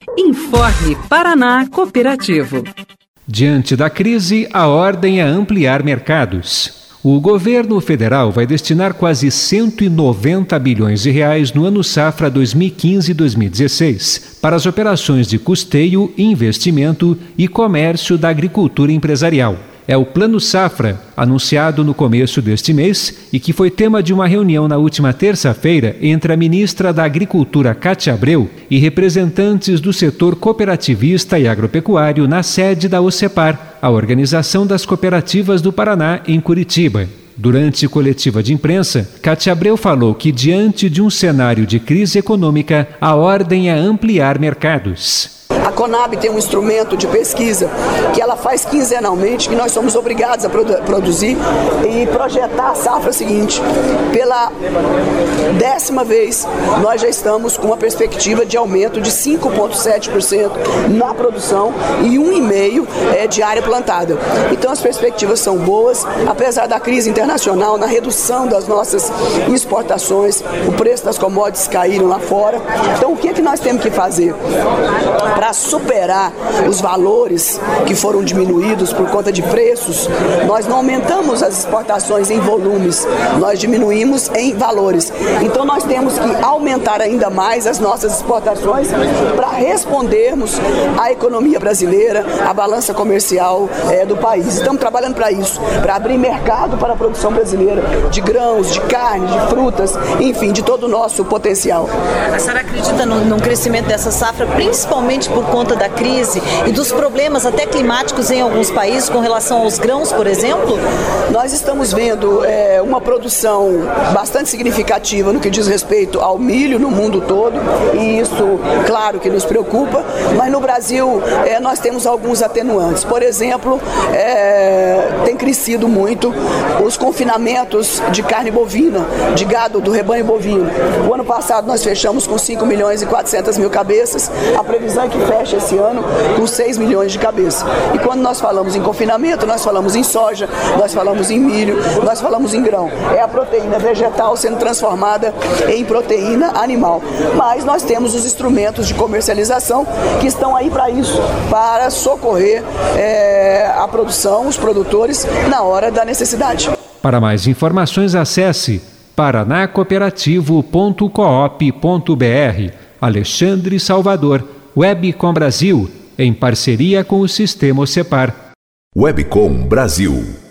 Informe Paraná Cooperativo. Diante da crise, a ordem é ampliar mercados. O governo federal vai destinar quase 190 bilhões de reais no ano safra 2015-2016 para as operações de custeio, investimento e comércio da agricultura empresarial. É o Plano Safra, anunciado no começo deste mês e que foi tema de uma reunião na última terça-feira entre a ministra da Agricultura, Cátia Abreu, e representantes do setor cooperativista e agropecuário na sede da OCEPAR, a Organização das Cooperativas do Paraná, em Curitiba. Durante coletiva de imprensa, Cátia Abreu falou que, diante de um cenário de crise econômica, a ordem é ampliar mercados. A Conab tem um instrumento de pesquisa que ela faz quinzenalmente, que nós somos obrigados a produzir e projetar a safra seguinte. Pela 10ª vez, nós já estamos com uma perspectiva de aumento de 5,7% na produção e 1,5% de área plantada. Então as perspectivas são boas, apesar da crise internacional, na redução das nossas exportações, o preço das commodities caíram lá fora. Então o que é que nós temos que fazer para superar os valores que foram diminuídos por conta de preços? Nós não aumentamos as exportações em volumes, nós diminuímos em valores. Então nós temos que aumentar ainda mais as nossas exportações para respondermos à economia brasileira, à balança comercial do país. Estamos trabalhando para isso, para abrir mercado para a produção brasileira de grãos, de carne, de frutas, enfim, de todo o nosso potencial. A senhora acredita no crescimento dessa safra, principalmente por conta da crise e dos problemas até climáticos em alguns países com relação aos grãos, por exemplo? Nós estamos vendo uma produção bastante significativa no que diz respeito ao milho no mundo todo, e isso, claro, que nos preocupa, mas no Brasil nós temos alguns atenuantes. Por exemplo, tem crescido muito os confinamentos de carne bovina, de gado do rebanho bovino. O ano passado nós fechamos com 5.400.000 cabeças, a previsão é que feche esse ano com 6 milhões de cabeças. E quando nós falamos em confinamento, nós falamos em soja, nós falamos em milho, nós falamos em grão. É a proteína vegetal sendo transformada em proteína animal. Mas nós temos os instrumentos de comercialização que estão aí para isso, para socorrer a produção, os produtores, na hora da necessidade. Para mais informações, acesse paranacooperativo.coop.br. Alexandre Salvador, Webcom Brasil, em parceria com o Sistema OCEPAR. Webcom Brasil.